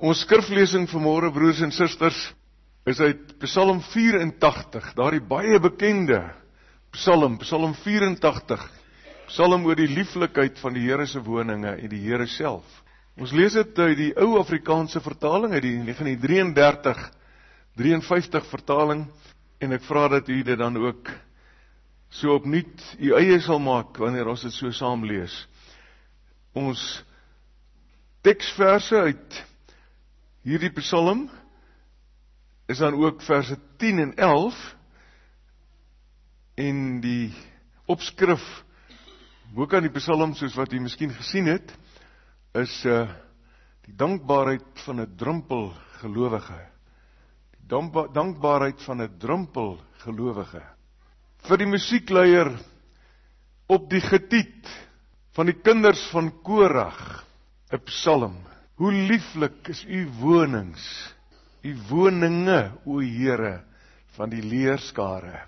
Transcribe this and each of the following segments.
Ons skriflesing vanmôre, broers en susters, is uit Psalm 84, daardie baie bekende Psalm 84, Psalm oor die lieflikheid van die Here se woninge en die Here self. Ons lees dit uit die ou Afrikaanse vertaling, uit die 1953 vertaling, en ek vra dat u dit dan ook so opnuut u eie sal maak, wanneer ons dit so saam lees. Ons teksverse uit hierdie Psalm is dan ook verse 10 en 11, en die opskrif ook aan die Psalm, soos wat u miskien gesien het, is die dankbaarheid van 'n drumpel gelowige. Die dankbaarheid van 'n drumpel gelowige. Vir die musiekleier op die getiet van die kinders van Korag, 'n Psalm. Hoe lieflik is u wonings, u woninge, o Here van die leerskare.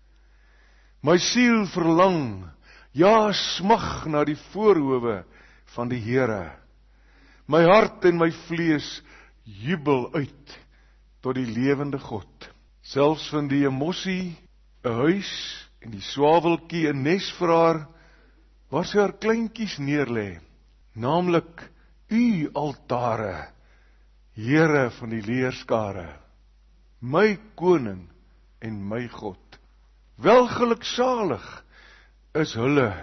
My siel verlang, ja, smag na die voorhowe van die Here. My hart en my vlees jubel uit tot die lewende God. Selfs van die emossie 'n huis en die swaweltjie 'n nes vir haar, waar sy haar kleintjies neerlê, naamlik u altare, Here van die leerskare, my koning en my God. Welgeluksalig is hulle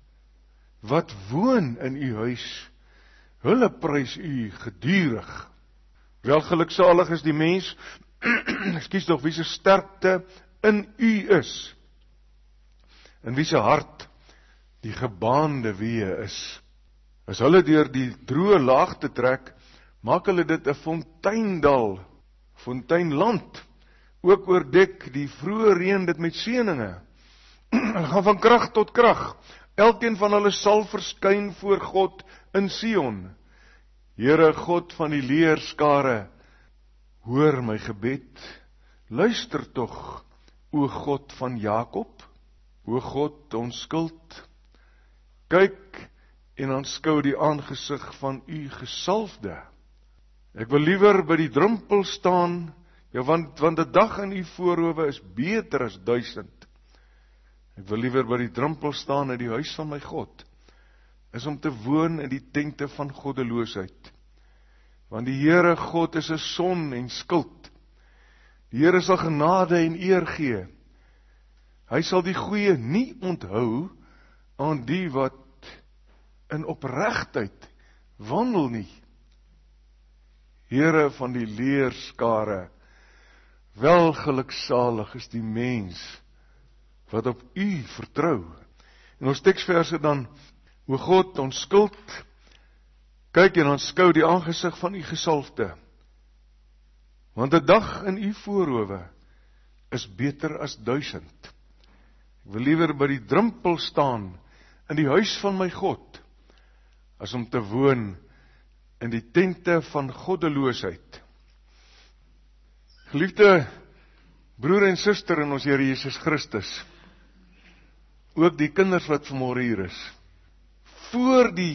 wat woon in u huis, hulle prys u gedurig. Welgeluksalig is die mens, ekskuus tog, wie se sterkte in u is, en wie se hart die gebaande weë is. As hulle deur die droë laagte trek, maak hulle dit 'n fonteindal, fonteinland, ook oordek die vroeë reën dit met seëninge. Hulle gaan van krag tot krag, elkeen van hulle sal verskyn voor God in Sion. Here God van die leerskare, hoor my gebed, luister tog, o God van Jakob, o God ons skuld, kyk en aanskou die aangesig van u gesalfde. Ek wil liewer by die drempel staan, ja, want 'n dag in u voorhowe is beter as 1000. Ek wil liewer by die drempel staan in die huis van my God, is om te woon in die tente van goddeloosheid. Want die Here God is 'n son en skild. Die Here sal genade en eer gee. Hy sal die goeie nie onthou aan die wat in opregtheid wandel nie. Here van die leerskare, welgeluksalig is die mens wat op u vertrou. En ons teksverse dan, o God, ons skuld, kyk en aanskou die aangesig van u gesalfde. Want 'n dag in u voorhowe is beter as 1000. Ek wil liewer by die drempel staan in die huis van my God, as om te woon in die tente van goddeloosheid. Geliefde broer en suster in ons Here Jesus Christus, ook die kinders wat vanmôre hier is, voor die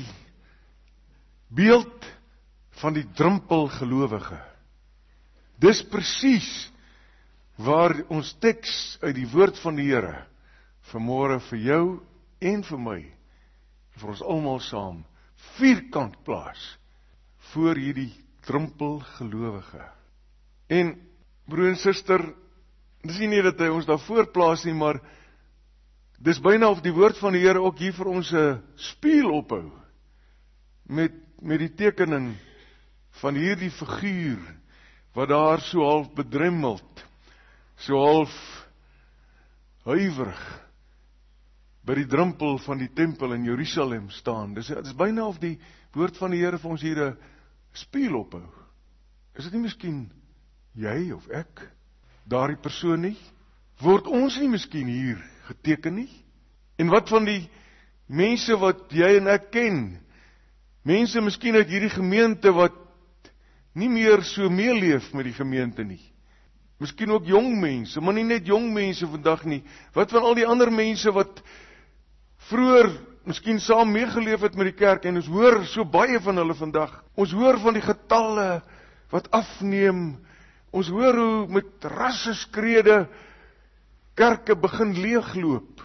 beeld van die drempel gelowige. Dis presies waar ons teks uit die woord van die Here vanmôre vir jou en vir my, vir ons almal saam, vierkant plaas voor hierdie drempel gelowige. En broer en suster, dis nie dat hy ons daarvoor plaas nie, maar dis byna of die woord van die Here ook hier vir ons 'n spieël ophou, met die tekening van hierdie figuur, wat daar so half bedremmeld, so half huiwerig, by die drempel van die tempel in Jerusalem staan. Dis byna of die woord van die Here vir ons hier 'n spieël ophou. Is dit nie miskien jy of ek, daardie persoon nie? Word ons nie miskien hier geteken nie? En wat van die mense wat jy en ek ken? Mense miskien uit hierdie gemeente wat nie meer so meeleef met die gemeente nie. Miskien ook jong mense, maar nie net jong mense vandag nie. Wat van al die ander mense wat vroeër miskien saam meegeleef het met die kerk, en ons hoor so baie van hulle vandag. Ons hoor van die getalle wat afneem. Ons hoor hoe met rasseskrede kerke begin leegloop.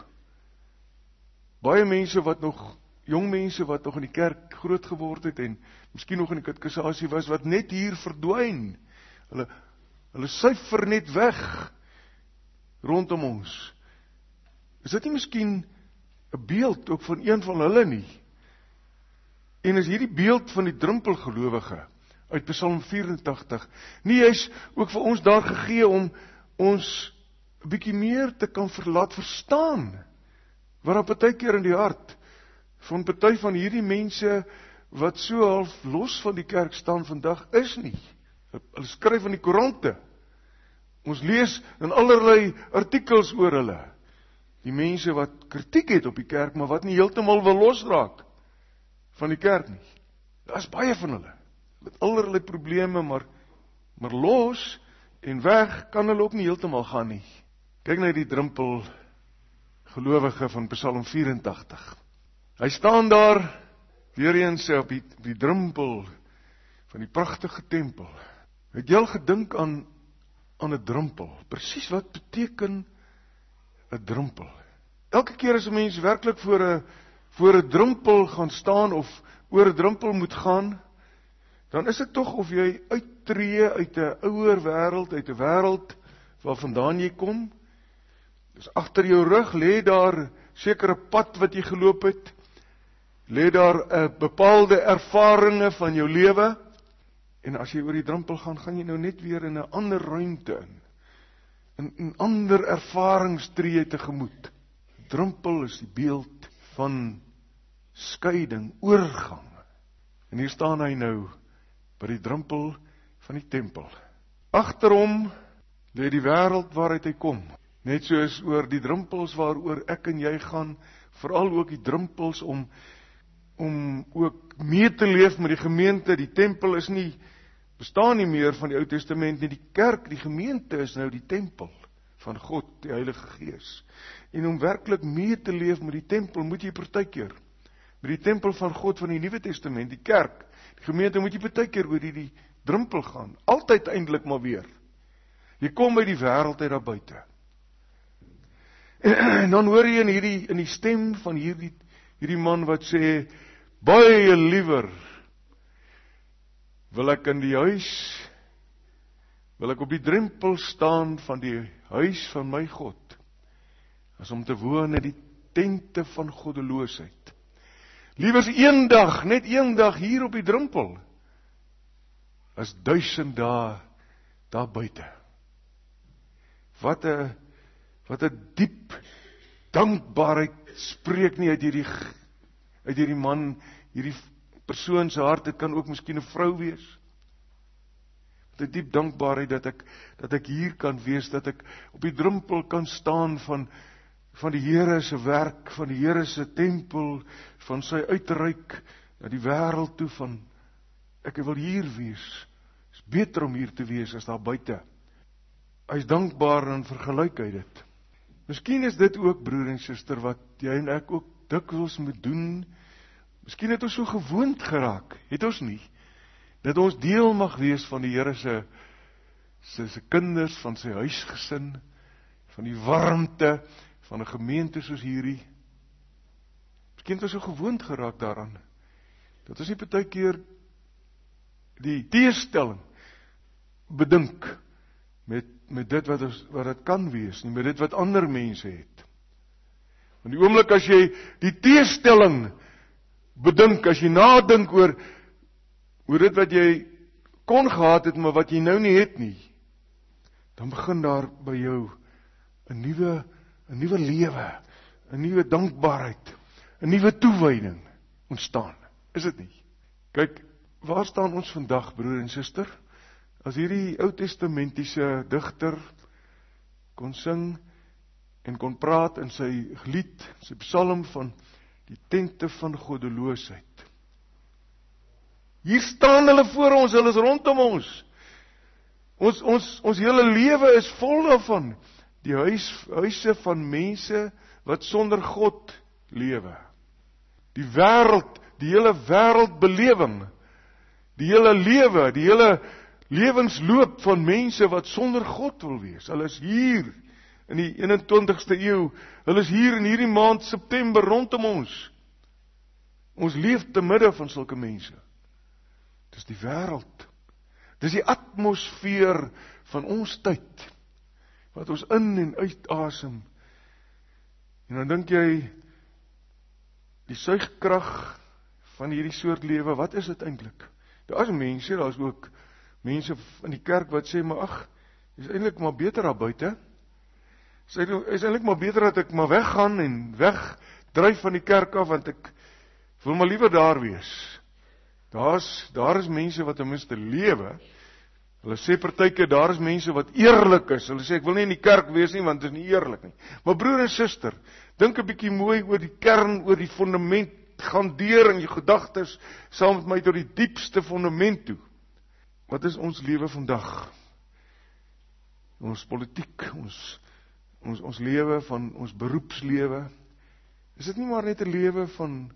Baie mense wat nog, jong mense wat nog in die kerk groot geword het en miskien nog in die katekisasie was, wat net hier verdwyn. Hulle syfer net weg rondom ons. Is dit nie miskien 'n beeld ook van een van hulle nie? En is hierdie beeld van die drumpelgelowige uit Psalm 84, nie juis ook vir ons daar gegee om ons 'n bietjie meer te kan laat verstaan, wat daar partykeer in die hart van party van hierdie mense wat so half los van die kerk staan vandag is nie. Hulle skryf in die koerante. Ons lees in allerlei artikels oor hulle. Die mense wat kritiek het op die kerk, maar wat nie heeltemal wil losraak van die kerk nie. Daar is baie van hulle, met allerlei probleme, maar los en weg kan hulle ook nie heeltemal gaan nie. Kyk na die drumpel gelowige van Psalm 84. Hy staan daar, weer eens op die drumpel van die prachtige tempel. Het jy al gedink aan 'n drumpel? Presies wat beteken 'n drumpel? Elke keer as 'n mens werklik voor 'n drumpel gaan staan of oor 'n drumpel moet gaan, dan is dit tog of jy uittreë uit 'n ouer wêreld, uit 'n wêreld waarvandaan jy kom. Dus agter jou rug lê daar sekere pad wat jy geloop het, lê daar 'n bepaalde ervarings van jou lewe, en as jy oor die drumpel gaan, gaan jy nou net weer in 'n ander ruimte in 'n ander ervaringstree tegemoet. Drumpel is die beeld van skeiding, oorgang. En hier staan hy nou by die drumpel van die tempel. Agter hom lê die wêreld waaruit hy kom. Net soos oor die drumpels waaroor ek en jy gaan, veral ook die drumpels om ook mee te leef met die gemeente. Die tempel bestaan nie meer van die Ou Testament nie. Die kerk, die gemeente is nou die tempel van God, die Heilige Gees. En om werklik mee te leef met die tempel, moet jy partykeer met die tempel van God van die Nuwe Testament, die kerk, die gemeente, moet jy partykeer oor die drumpel gaan. Altyd eintlik maar weer. Jy kom by die wêreld uit daar buite. En dan hoor jy in die stem van hierdie man wat sê, baie liewer wil ek op die drempel staan van die huis van my God, as om te woon in die tente van goddeloosheid. Liewers net een dag hier op die drempel, as 1000 dae daar buite. Wat 'n diep dankbaarheid spreek nie uit hierdie man, hierdie persoon se hart. Dit kan ook miskien 'n vrou wees. Wat 'n diep dankbaarheid dat ek hier kan wees, dat ek op die drempel kan staan van die Here se werk, van die Here se tempel, van sy uitreik na die wêreld toe, van ek wil hier wees. Dit is beter om hier te wees as daar buite. Hy is dankbaar en vergelyk hy dit. Miskien is dit ook, broer en suster, wat jy en ek ook dikwels moet doen. Miskien het ons so gewoond geraak, het ons nie, dat ons deel mag wees van die Here se kinders, van sy huisgesin, van die warmte van 'n gemeente soos hierdie. Miskien het ons so gewoond geraak daaraan, dat ons nie partykeer die teestelling bedink met dit wat dit kan wees, nie met dit wat ander mense het. In die oomblik as jy die teestelling bedink, as jy nadink oor dit wat jy kon gehad het, maar wat jy nou nie het nie, dan begin daar by jou 'n nuwe lewe, 'n nuwe dankbaarheid, 'n nuwe toewyding ontstaan. Is dit nie? Kyk, waar staan ons vandag, broer en suster? As hierdie Ou Testamentiese digter kon sing en kon praat in sy lied, sy psalm van die tente van goddeloosheid. Hier staan hulle voor ons, hulle is rondom ons. Ons hele lewe is vol daarvan. Die huise van mense wat sonder God lewe. Die wêreld, die hele wêreldbelewing, die hele lewe, die hele lewensloop van mense wat sonder God wil wees. Hulle is hier in die 21ste eeu. Hulle is hier in hierdie maand September rondom ons. Ons leef te midde van sulke mense. Dis die wêreld. Dis die atmosfeer van ons tyd, wat ons in en uitasem. En dan dink jy, die suigkrag van hierdie soort lewe, wat is dit eintlik? Daar is mense, daar is ook mense in die kerk wat sê, maar ag, is eintlik maar beter daar buite. Is eintlik maar beter dat ek maar weggaan en wegdryf van die kerk af, want ek wil maar liewer daar wees. Daar is mense wat ten minste lewe. Hulle sê partykeer, daar is mense wat eerlik is. Hulle sê, ek wil nie in die kerk wees nie, want dit is nie eerlik nie. Maar broer en suster, dink 'n bietjie mooi oor die kern, oor die fundament, gaan deur in jou gedagtes, saam met my tot die diepste fundament toe. Wat is ons lewe vandag? Ons politiek, ons lewe van ons beroepslewe. Is dit nie maar net 'n lewe van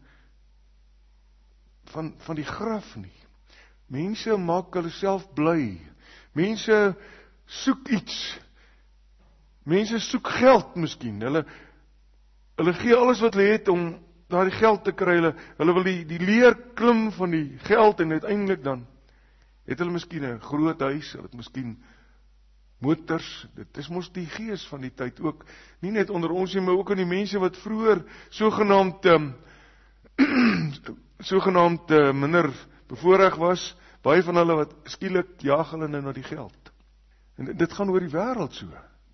die graf nie? Mense maak hulle self bly. Mense soek iets. Mense soek geld miskien. Hulle gee alles wat hulle het om daardie geld te kry. Hulle wil die leer klim van die geld en uiteindelik dan het hulle miskien 'n groot huis, hulle het miskien motors. Dit is mos die gees van die tyd ook. Nie net onder ons nie, maar ook in die mense wat vroeër sogenaamd minder bevoorreg was. Baie van hulle wat skielik jaag hulle nou na die geld. En dit gaan oor die wêreld so.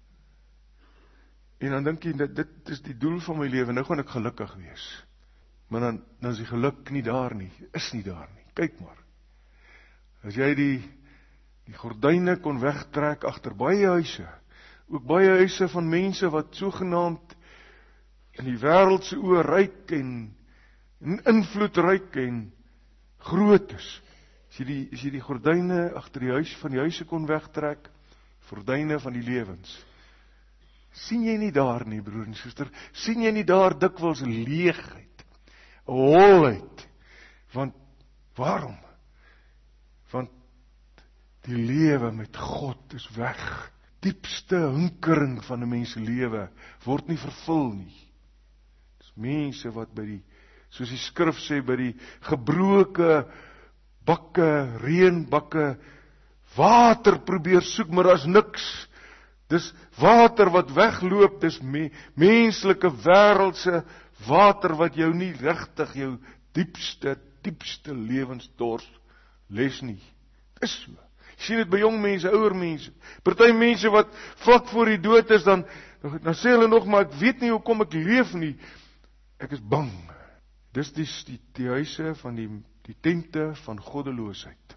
En dan dink jy, dit is die doel van my lewe, nou gaan ek gelukkig wees. Maar dan is die geluk nie daar nie, is nie daar nie. Kyk maar. As jy die gordyne kon wegtrek agter baie huise, ook baie huise van mense wat sogenaamd in die wêreld se oë ryk en invloedryk en groot is. As jy die gordyne agter die huis van die huise kon wegtrek, gordyne van die lewens. Sien jy nie daar nie, broer en suster? Sien jy nie daar dikwels leegheid, holheid? Want waarom? Want die lewe met God is weg. Diepste hinkering van 'n mens se lewe word nie vervul nie. Dis mense wat soos die skrif sê, by die gebroke bakke, reënbakke, water probeer soek, maar daar's niks. Dis water wat wegloop, dis menslike wêreldse water wat jou nie regtig jou diepste lewensdors les nie. Dis so. Jy sien dit by jong mense, ouer mense. Party mense wat vlak voor die dood is, dan sê hulle nog, maar ek weet nie hoekom ek leef nie. Ek is bang. Dis die huise van die tente van goddeloosheid.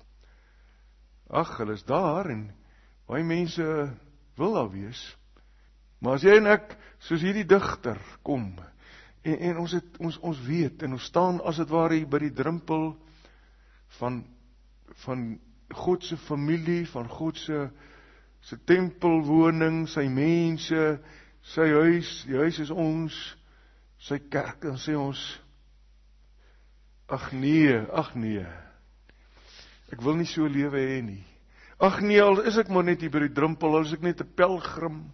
Ag, hulle is daar en baie mense wil daar wees. Maar as jy en ek, soos hierdie digter, kom, en ons weet, en ons staan as het ware hier by die drempel van God se familie, van God se tempelwoning, sy mense, sy huis, die huis is ons, sy kerk, dan sê ons, ag nee, ek wil nie so lewe hê nie. Ag nee, al is ek maar net hier by die drempel, al is ek net 'n pelgrim,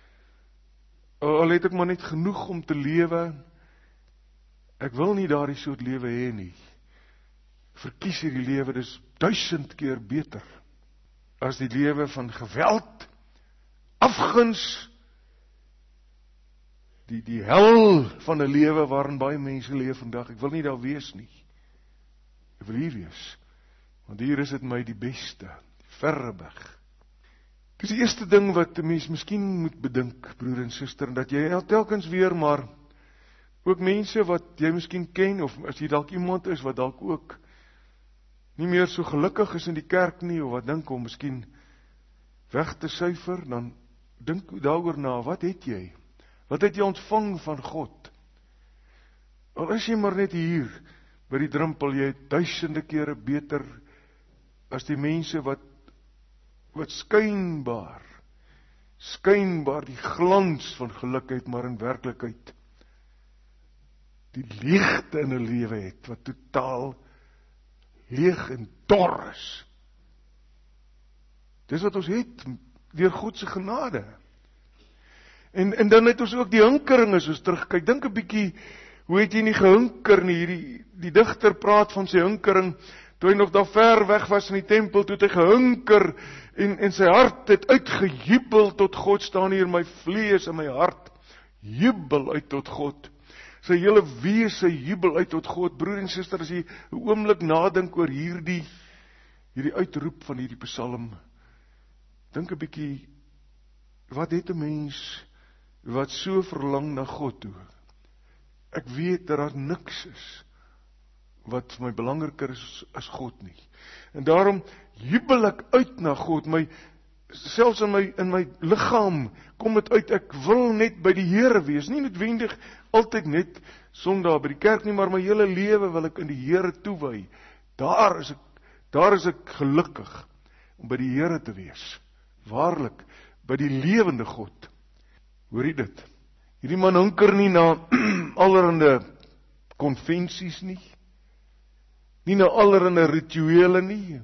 al het ek maar net genoeg om te lewe, ek wil nie daardie soort lewe hê nie. Verkies hierdie lewe, dis 1000 keer beter as die lewe van geweld, afguns, die hel van 'n lewe waarin baie mense leef vandag. Ek wil nie daar wees nie. Ek wil hier wees, want hier is dit my die beste, verreweg. Dis die eerste ding wat 'n mens miskien moet bedink, broer en suster, dat jy telkens weer maar ook mense wat jy miskien ken, of as jy dalk iemand is wat dalk ook nie meer so gelukkig is in die kerk nie, of wat dink om miskien weg te syfer, dan dink daaroor na, wat het jy? Wat het jy ontvang van God? Al is jy maar net hier, by die drempel, jy het 1000 kere beter as die mense wat skynbaar die glans van gelukheid, maar in werklikheid die leegte in 'n lewe het, wat totaal leeg en dor is. Dis wat ons het, deur God se genade. En dan het ons ook die hinkering as ons terugkyk. Dink 'n bietjie, hoe het jy nie gehinker nie? Die digter praat van sy hinkering, toe hy nog daar ver weg was in die tempel, toe het hy gehinker, en sy hart het uitgejubel tot God, staan hier, my vlees en my hart jubel uit tot God. Sy hele wese jubel uit tot God. Broer en suster, as jy 'n oomblik nadink oor hierdie uitroep van hierdie psalm, dink 'n bietjie, wat het 'n mens wat so verlang na God toe? Ek weet dat daar niks is wat vir my belangriker is as God nie. En daarom jubel ek uit na God, selfs in my liggaam kom dit uit, ek wil net by die Here wees, nie noodwendig altyd net Sondag by die kerk nie, maar my hele lewe wil ek in die Here toewy. Daar is ek gelukkig om by die Here te wees. Waarlik, by die lewende God. Hoor jy dit? Hierdie man hinker nie na allerhande konvensies nie. Nie na allerhande rituele nie.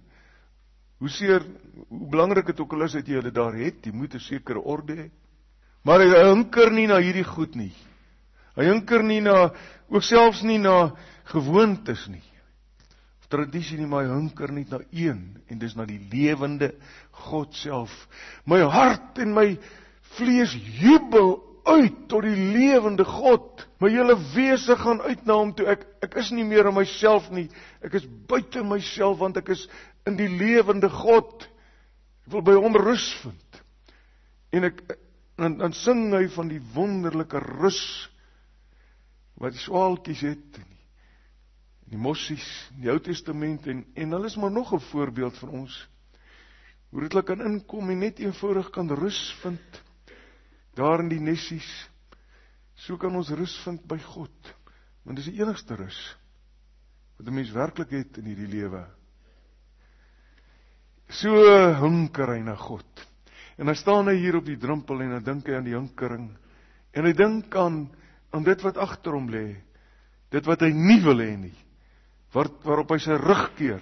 Hoe belangrik het ook al is dat jy dit daar het, jy moet 'n sekere orde hê. Maar hy hinker nie na hierdie goed nie. Hy hinker nie ook selfs nie na gewoontes nie. Of tradisie nie, maar hy hinker nie na een, en dis na die lewende God self. My hart en my vlees jubel uit tot die lewende God. My hele wese gaan uit na hom toe. Ek is nie meer in myself nie. Ek is buite myself, want ek is in die lewende God. Ek wil by hom rus vind. En dan sing hy van die wonderlike rus wat die swaalkies het, en die mossies in die Ou Testament, en hulle is maar nog 'n voorbeeld van ons, hoe dit hulle kan inkom en net eenvoudig kan rus vind, daar in die nessies. So kan ons rus vind by God, want dis die enigste rus wat 'n mens werklik het in hierdie lewe. So hinker hy na God, en dan staan hy hier op die drempel, en dan dink hy aan die hinkering, en hy dink aan dit wat agter hom lê, dit wat hy nie wil hê nie, waarop hy sy rug keer.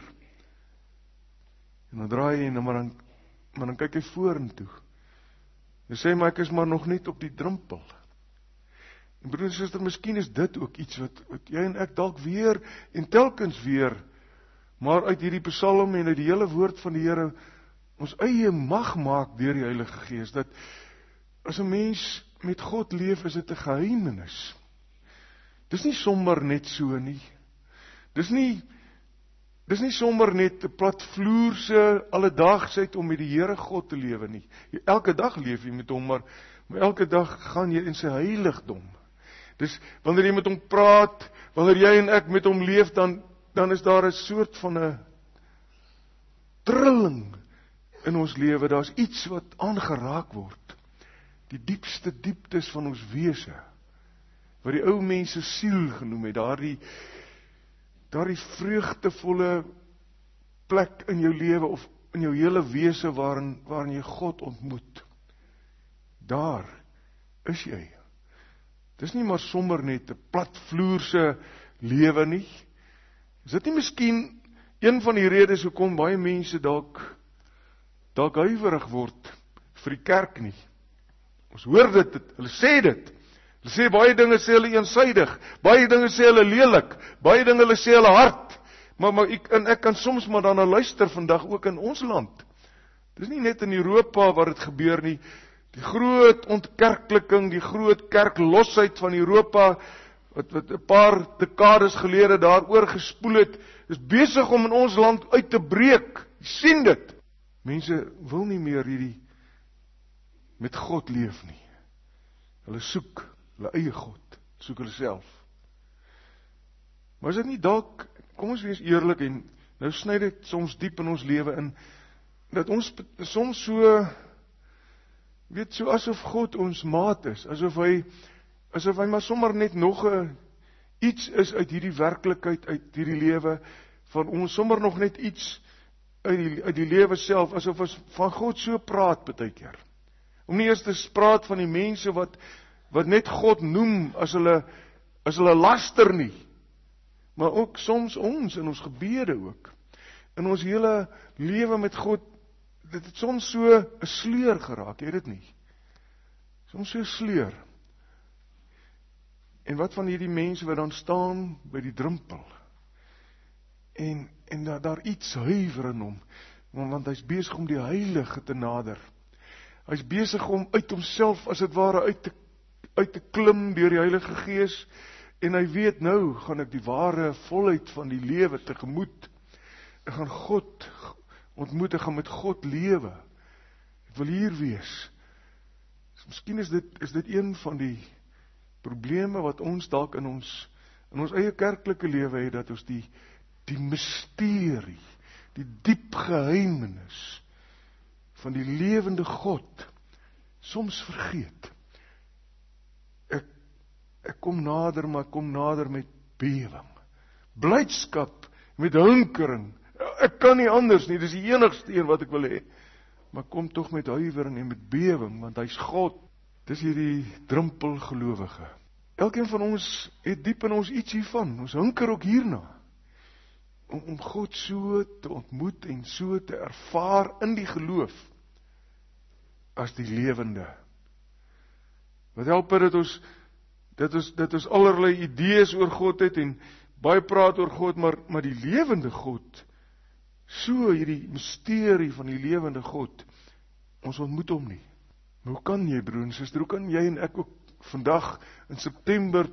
En dan draai hy, maar dan kyk hy vorentoe. Hy sê, maar ek is maar nog net op die drempel. En broer en suster, miskien is dit ook iets wat jy en ek dalk weer, en telkens weer, maar uit hierdie psalm en uit die hele woord van die Here, ons eie mag maak deur die Heilige Gees, dat as 'n mens met God leef, is dit 'n geheimenis. Dis nie sommer net so nie. Dis nie sommer net 'n platvloerse alledaagsheid om met die Here God te lewe nie. Elke dag leef jy met hom, maar elke dag gaan jy in sy heiligdom. Dis wanneer jy met hom praat, wanneer jy en ek met hom leef, dan is daar 'n soort van 'n trilling in ons lewe. Daar's iets wat aangeraak word. Die diepste dieptes van ons wese, wat die ou mense siel genoem het, daardie vreugdevolle plek in jou lewe, of in jou hele wese, waarin jy God ontmoet. Daar is jy. Dis nie maar sommer net 'n platvloerse lewe nie. Is dit nie miskien een van die redes hoekom baie mense dalk huiwerig word vir die kerk nie? Ons hoor dit, hulle sê dit. Hulle sê baie dinge, sê hulle eensydig. Baie dinge sê hulle lelik. Baie dinge hulle sê hulle hard. Maar ek kan soms maar daarna luister vandag ook in ons land. Dis nie net in Europa waar dit gebeur nie. Die groot ontkerkliking, die groot kerklosheid van Europa, wat 'n paar dekades gelede daar oorgespoel het, is besig om in ons land uit te breek. Jy sien dit. Mense wil nie meer hierdie met God leef nie. Hulle soek hulle eie God, soek hulle self. Maar is dit nie dalk, kom ons wees eerlik, en nou sny dit soms diep in ons lewe in, dat ons soms so asof God ons maat is, asof hy maar sommer net nog iets is uit hierdie werklikheid, uit hierdie lewe van ons, sommer nog net iets uit die lewe self, asof ons van God so praat baie keer. Om nie eers te praat van die mense wat net God noem as hulle laster nie, maar ook soms ons in ons gebede ook, in ons hele lewe met God, dit het soms so 'n sleur geraak, jy dit nie? Soms so 'n sleur. En wat van hierdie mense wat dan staan by die drempel? En daar iets huiwer in hom, want hy's besig om die heilige te nader. Hy's besig om uit homself, as dit ware, uit te klim deur die Heilige Gees, en hy weet, nou gaan ek die ware volheid van die lewe tegemoet. Ek gaan God ontmoet, ek gaan met God lewe. Ek wil hier wees. So, miskien is dit een van die probleme wat ons dalk in ons eie kerklike lewe het, dat ons die misterie, die diep geheimenis van die lewende God soms vergeet. Ek kom nader, maar ek kom nader met bewing, blydskap, met hinkering. Ek kan nie anders nie, dis die enigste een wat ek wil hê. Maar kom tog met huiwering en met bewing, want hy's God. Dis hierdie drempelgelowige. Elkeen van ons het diep in ons iets hiervan. Ons hinker ook hierna. Om God so te ontmoet en so te ervaar in die geloof as die lewende. Wat help dat ons allerlei idees oor God het en baie praat oor God, maar die lewende God, so hierdie misterie van die lewende God, ons ontmoet hom nie. Maar hoe kan jy, broer en suster, hoe kan jy en ek ook vandag in September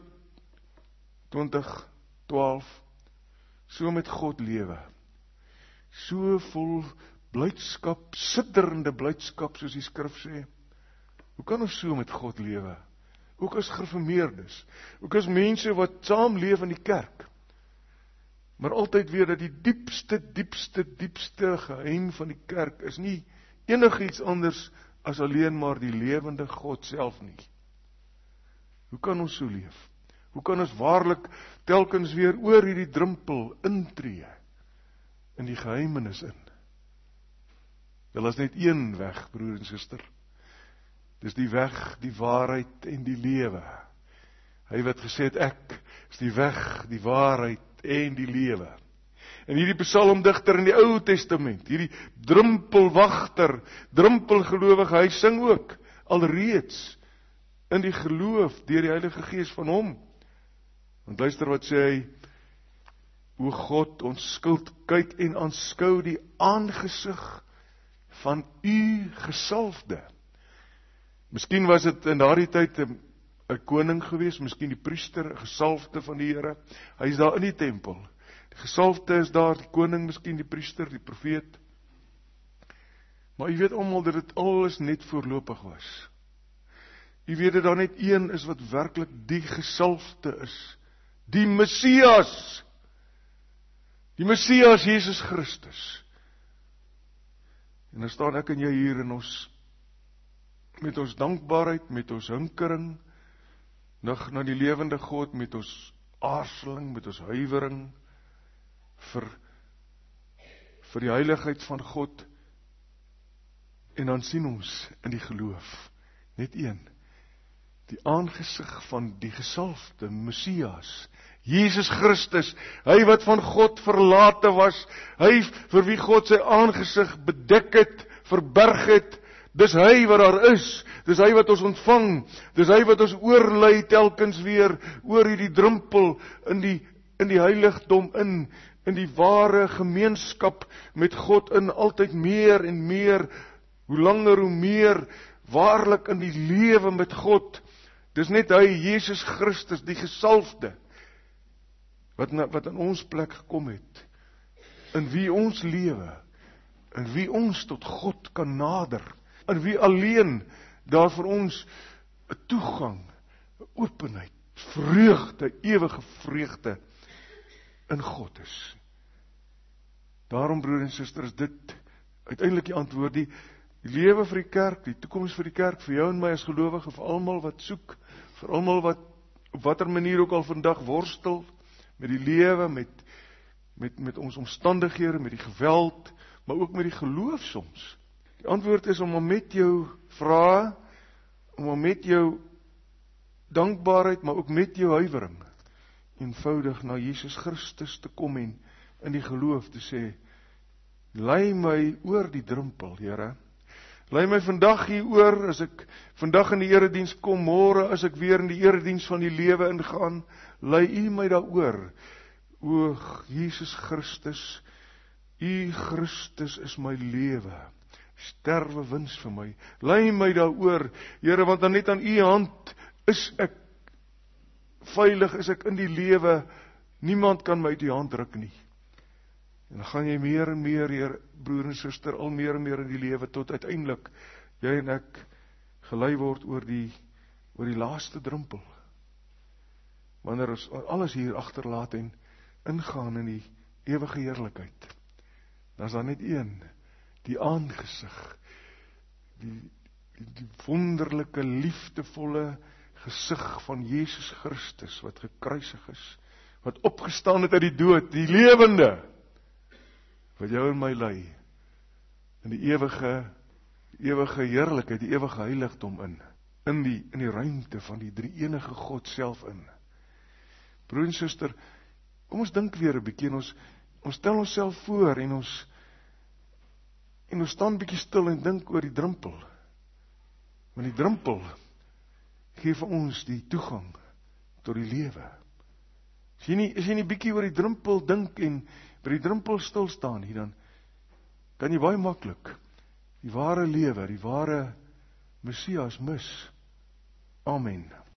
2012 so met God lewe? So vol blydskap, sidderende blydskap, soos die skrif sê. Hoe kan ons so met God lewe? Ook as gereformeerdes, ook as mense wat saam leef in die kerk, maar altyd weer dat die diepste geheim van die kerk is nie enigiets anders as alleen maar die lewende God self nie. Hoe kan ons so leef? Hoe kan ons waarlik telkens weer oor hierdie drempel intree in die geheimenis in? Wel, is net een weg, broer en suster. Dis die weg, die waarheid en die lewe. Hy wat gesê het, ek is die weg, die waarheid en die lewe. En hierdie psalmdigter in die Ou Testament, hierdie drempelwagter, drempelgelowige, hy sing ook alreeds in die geloof deur die Heilige Gees van hom. Want luister wat sê hy: O God, ons skuld kyk en aanskou die aangesig van u gesalfde. Miskien was dit in daardie tyd 'n koning gewees, miskien die priester, 'n gesalfde van die Here. Hy is daar in die tempel. Die gesalfde is daar, die koning, miskien die priester, die profeet. Maar jy weet almal dat dit alles net voorlopig was. Jy weet dat daar net een is wat werklik die gesalfde is. Die Messias. Die Messias, Jesus Christus. En dan staan ek en jy hier in ons, met ons dankbaarheid, met ons hinkering, na die lewende God, met ons aarzeling, met ons huiwering, vir die heiligheid van God, en dan sien ons in die geloof, net een, die aangesig van die gesalfde Messias, Jesus Christus, hy wat van God verlate was, hy vir wie God sy aangesig bedek het, verberg het, dis hy wat daar is, dis hy wat ons ontvang, dis hy wat ons oorlei telkens weer, oor hierdie drempel, in die heiligdom in die ware gemeenskap met God in, altyd meer en meer, hoe langer hoe meer, waarlik in die lewe met God, dis net hy, Jesus Christus, die gesalfde, wat in ons plek gekom het, in wie ons lewe, in wie ons tot God kan nader, in wie alleen daar vir ons 'n toegang, 'n openheid, vreugde, ewige vreugde in God is. Daarom, broer en suster, is dit uiteindelik die antwoord, die lewe vir die kerk, die toekoms vir die kerk, vir jou en my as gelowige, vir almal wat soek, vir almal wat op watter manier ook al vandag worstel met die lewe, met ons omstandighede, met die geweld, maar ook met die geloof soms. Die antwoord is om met jou vrae, om met jou dankbaarheid, maar ook met jou huiwering, eenvoudig na Jesus Christus te kom en in die geloof te sê, Lei my oor die drempel, Here. Lei my vandag hier oor, as ek vandag in die erediens kom, môre as ek weer in die erediens van die lewe ingaan, lei U my daaroor. O Jesus Christus, U Christus is my lewe. Sterwe wins vir my. Lei my daaroor, Here, want dan net aan U hand is ek veilig, is ek in die lewe. Niemand kan my uit U hand ruk nie. En dan gaan jy meer en meer, Heer, broer en suster, al meer en meer in die lewe, tot uiteindelik jy en ek gelei word oor die laaste drempel. Wanneer ons alles hier agterlaat en ingaan in die ewige heerlikheid, dan is daar net een, die aangesig, die wonderlike, liefdevolle gesig van Jesus Christus, wat gekruisig is, wat opgestaan het uit die dood, die lewende, wat jou en my lei, in die ewige heerlikheid, die ewige heiligdom in die ruimte van die drie-enige God self in. Broer en suster, kom ons dink weer 'n bietjie, ons stel onsself voor, en ons staan bietjie stil en dink oor die drempel. Want die drempel gee vir ons die toegang tot die lewe. As jy nie bietjie oor die drempel dink en by die drempel stil staan nie, dan kan jy baie maklik die ware lewe, die ware Messias mis. Amen.